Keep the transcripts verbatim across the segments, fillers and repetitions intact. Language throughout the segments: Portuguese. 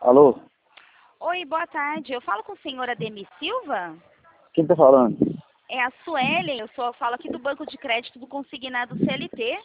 Alô? Oi, boa tarde. Eu falo com a senhora Ademir Silva? Quem tá falando? É a Suelen, eu sou, falo aqui do Banco de Crédito do Consignado C L T.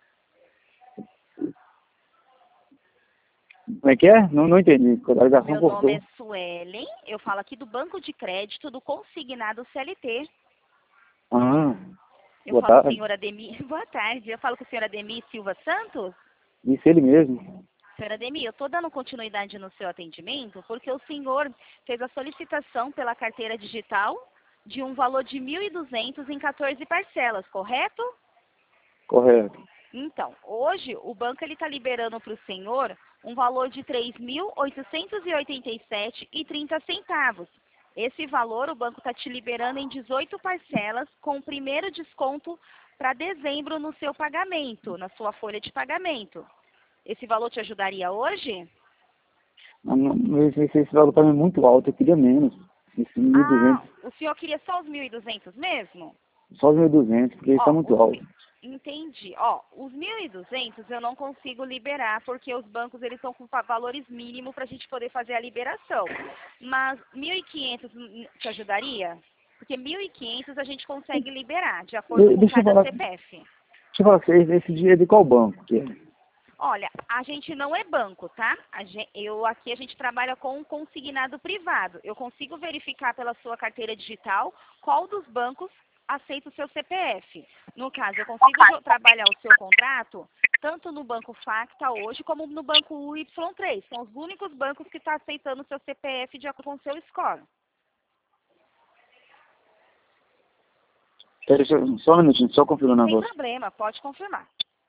Como é que é? Não, não entendi. A ligação Meu cortou. nome é Suelen, eu falo aqui do Banco de Crédito do Consignado C L T. Ah, Eu boa falo com a tarde. senhora Ademir... Boa tarde. Eu falo com a senhora Ademir Silva Santos. Isso ele mesmo. Senhora Ademir, eu estou dando continuidade no seu atendimento porque o senhor fez a solicitação pela carteira digital de um valor de mil e duzentos em quatorze parcelas, correto? Correto. Então, hoje o banco está liberando para o senhor um valor de três mil oitocentos e oitenta e sete reais e trinta centavos. Esse valor o banco está te liberando em dezoito parcelas com o primeiro desconto para dezembro no seu pagamento, na sua folha de pagamento. Esse valor te ajudaria hoje? Mas não- Esse, esse esse valor para mim é muito alto, eu queria menos. Esse mil e Ah, duzentos. o senhor queria só os mil e duzentos mesmo? Só os mil e duzentos, porque isso tá Ó, muito os, alto. mi- entendi. Ó, os mil e duzentos eu não consigo liberar porque os bancos eles estão com pa- valores mínimos para a gente poder fazer a liberação. Mas mil e quinhentos n- te ajudaria? Porque mil e quinhentos a gente consegue liberar de acordo E- com Deixa eu cada falar, C P deixa F. eu falar, com você, esse esse dia é de qual banco? Que é? Olha, a gente não é banco, tá? A gen- eu aqui a gente trabalha com um consignado privado. Eu consigo verificar pela sua carteira digital qual dos bancos aceita o seu C P F. No caso, eu consigo jo- trabalhar o seu contrato tanto no Banco Facta hoje como no Banco U Y três. São os únicos bancos que estão aceitando o seu C P F de acordo com o seu score. Pera, deixa eu- só um minutinho, só confirmar um Sem negócio. problema, pode confirmar.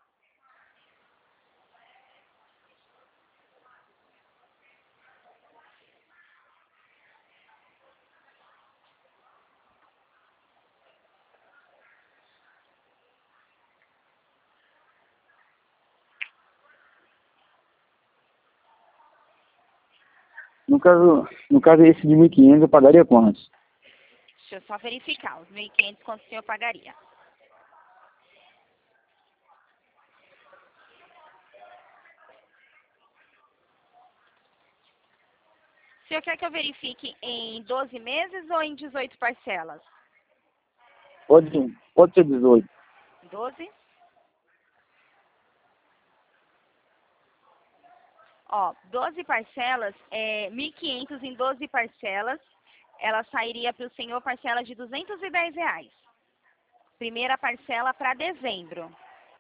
No caso, no caso esse de mil e quinhentos eu pagaria quantos? Deixa eu só verificar os mil e quinhentos quanto o senhor pagaria. O senhor quer que eu verifique em doze meses ou em dezoito parcelas? Pode, pode ser dezoito. doze. Ó, doze parcelas, é, mil e quinhentos em doze parcelas, ela sairia para o senhor parcela de duzentos e dez reais. Primeira parcela para dezembro.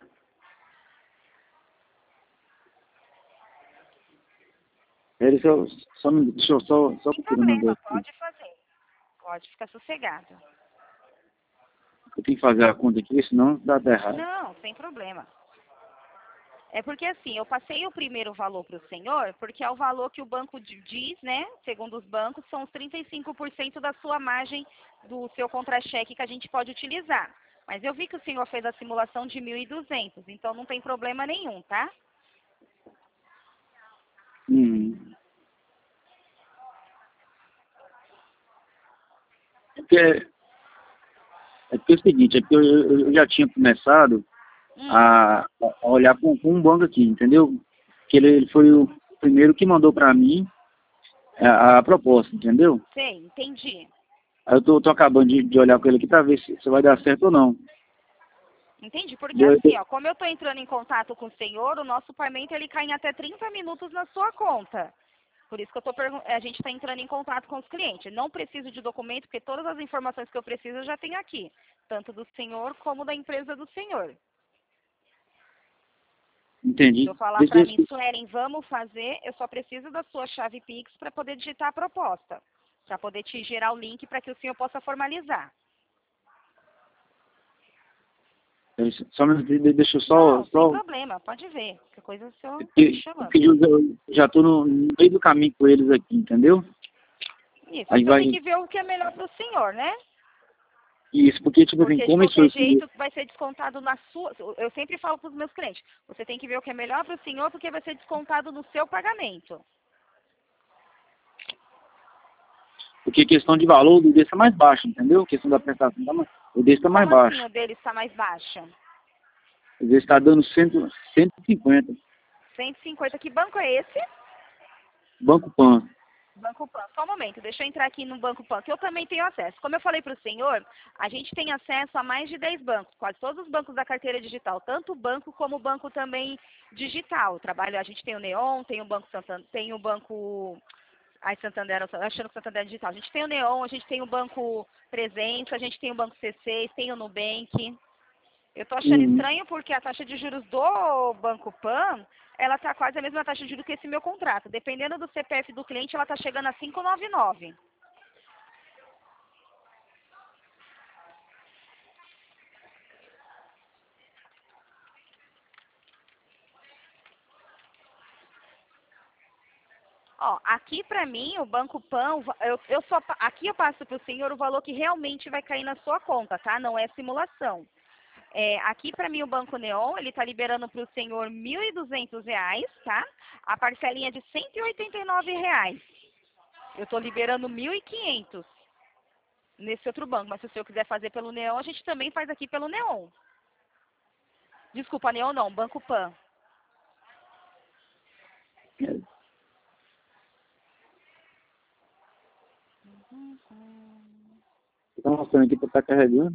Pera, deixa eu, só, um minuto, deixa eu só, só Sem confirmar um problema, negócio aqui. pode fazer. Pode ficar sossegado. Eu tenho que fazer a conta aqui, senão dá até errado. Não, sem problema. É porque assim, eu passei o primeiro valor para o senhor, porque é o valor que o banco di- diz, né? Segundo os bancos, são os trinta e cinco por cento da sua margem do seu contra-cheque que a gente pode utilizar. Mas eu vi que o senhor fez a simulação de mil e duzentos, então não tem problema nenhum, tá? Hum. É porque, é porque é o seguinte, é porque eu, eu- eu já tinha começado Hum, a, a olhar com, com um banco aqui, entendeu? Que ele, ele foi o primeiro que mandou para mim a, a proposta, entendeu? sei, entendi. Aí eu tô, tô acabando de, de olhar com ele aqui para ver se, se vai dar certo ou não. Entendi, porque Eu- assim, ó, como eu estou entrando em contato com o senhor, o nosso pagamento ele cai em até trinta minutos na sua conta. Por isso que eu tô pergun- a gente está entrando em contato com os clientes. Não preciso de documento, porque todas as informações que eu preciso eu já tenho aqui, tanto do senhor como da empresa do senhor. Se entendi. eu falar Deixa, para deixa, mim, Suelen, vamos fazer, eu só preciso da sua chave Pix para poder digitar a proposta, para poder te gerar o link para que o senhor possa formalizar. deixa, só, um minuto, deixa eu só, Não, sem só problema, pode ver. Qualquer coisa o senhor tá me porque, chamando. porque eu já, já tô no, no meio do caminho com eles aqui, entendeu? Isso, Aí o senhor vai tem que ver o que é melhor para o senhor, né? isso, porque tipo assim, Porque de como isso foi qualquer o seguinte, jeito vai ser descontado na sua. Eu sempre falo para os meus clientes, você tem que ver o que é melhor para o senhor, porque vai ser descontado no seu pagamento. porque questão de valor, o desse é mais baixo, entendeu? Questão da prestação, tá mais- o desse tá mais Como assim baixo. o dele está mais baixo? O desse tá dando cem, cento e cinquenta. cento e cinquenta. Que banco é esse? Banco Pan. Banco Pan, só um momento, deixa eu entrar aqui no Banco Pan, que eu também tenho acesso. Como eu falei para o senhor, a gente tem acesso a mais de dez bancos, quase todos os bancos da carteira digital, tanto o banco como o banco também digital. Eu trabalho, a gente tem o Neon, tem o Banco Santander, tem o Banco... Ai, Santander, eu tô achando que Santander é digital. A gente tem o Neon, a gente tem o Banco Presença, a gente tem o Banco C seis, tem o Nubank. Eu tô achando Uhum. estranho porque a taxa de juros do Banco Pan, ela tá quase a mesma taxa de juros que esse meu contrato. Dependendo do C P F do cliente, ela tá chegando a cinco vírgula noventa e nove. Ó, aqui pra mim, o Banco Pan, o va- eu, eu só, pa- aqui eu passo pro senhor o valor que realmente vai cair na sua conta, tá? Não é simulação. É, aqui para mim o Banco Neon, ele está liberando para o senhor mil e duzentos reais, tá? A parcelinha de cento e oitenta e nove reais. Eu estou liberando mil e quinhentos nesse outro banco, mas se o senhor quiser fazer pelo Neon, a gente também faz aqui pelo Neon. Desculpa, Neon não, Banco Pan. Tá mostrando aqui para estar carregando.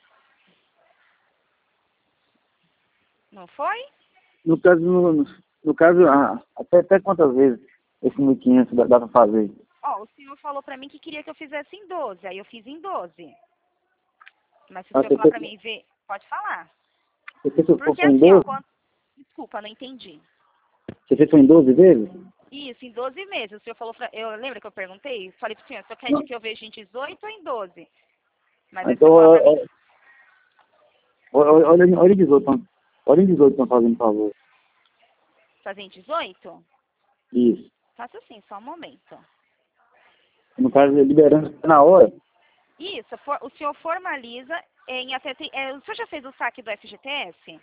Não foi? No caso, no, no caso, ah, até, até quantas vezes esse mil e quinhentos dá, dá para fazer? Ó, o senhor falou para mim que queria que eu fizesse em doze, aí eu fiz em doze. Mas se o Ah, senhor você falar quer, para mim ver, pode falar. você quer se for Porque em assim, ó, doze? quando... Desculpa, não entendi. Você fez em doze vezes? Isso, em doze meses. O senhor falou pra... Eu lembra que eu perguntei? Falei pro senhor, o senhor quer Não. que eu veja em dezoito ou em doze? Mas Ah, aí o então, senhor falou pra mim, olha, olha, olha, olha em dezoito, então. Olha em dezoito, então, fazendo favor. fazer em dezoito? Isso. Faça assim, só um momento. No caso, liberando na hora, Isso, for- o senhor formaliza em até... tri- é, o senhor já fez o saque do F G T S?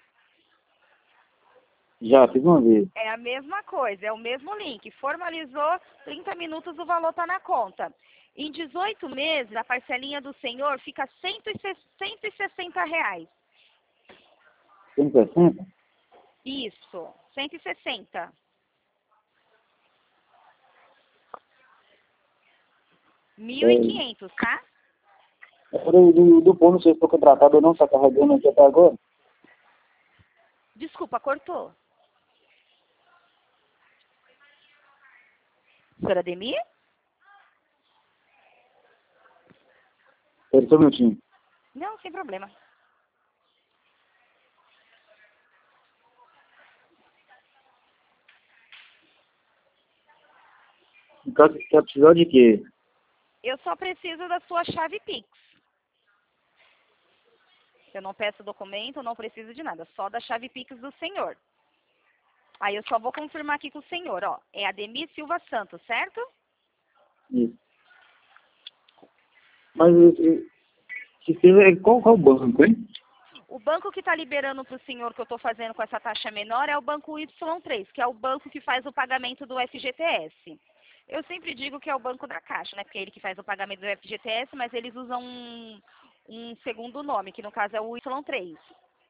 já fiz uma vez. É a mesma coisa, é o mesmo link. Formalizou, trinta minutos o valor está na conta. Em dezoito meses, a parcelinha do senhor fica cento e sessenta reais. cento e sessenta? Isso, cento e sessenta. Mil e É, quinhentos, tá? do, do, do bônus, se eu estou contratado ou não, está carregando aqui até agora. Desculpa, cortou. Senhora Ademir? Espera só um minutinho. Não, sem problema. No caso, você quer precisar de quê? Eu só preciso da sua chave Pix. Eu não peço documento, não preciso de nada, só da chave Pix do senhor. Aí eu só vou confirmar aqui com o senhor, ó. É Ademir Silva Santos, certo? Isso. Mas, eh, se fizer, qual, qual banco, hein? O banco que está liberando para o senhor que eu estou fazendo com essa taxa menor é o banco Y três, que é o banco que faz o pagamento do F G T S. Eu sempre digo que é o banco da Caixa, né? Porque é ele que faz o pagamento do F G T S, mas eles usam um, um segundo nome, que no caso é o Y três.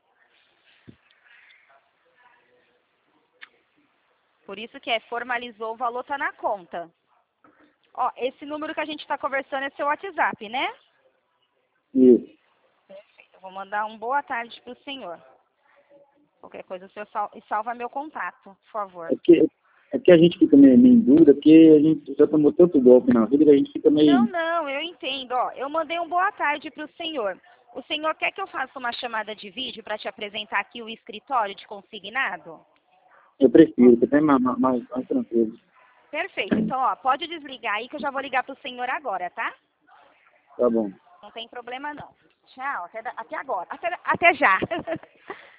Por isso que é formalizou, o valor está na conta. Ó, esse número que a gente está conversando é seu WhatsApp, né? Isso. Eu vou mandar um boa tarde para o senhor. Qualquer coisa, o senhor sal e salva meu contato, por favor. É que, é que a gente fica meio, meio em dúvida, porque a gente já tomou tanto golpe na vida que a gente fica Não, meio... não, eu entendo. Ó, eu mandei um boa tarde para o senhor. O senhor quer que eu faça uma chamada de vídeo para te apresentar aqui o escritório de consignado? Eu prefiro, você tem mais, mais, mais, mais tranquilo. Perfeito. Então, ó, pode desligar aí que eu já vou ligar para o senhor agora, tá? Tá bom. Não tem problema, não. Tchau, até, da- até agora. Até, até já.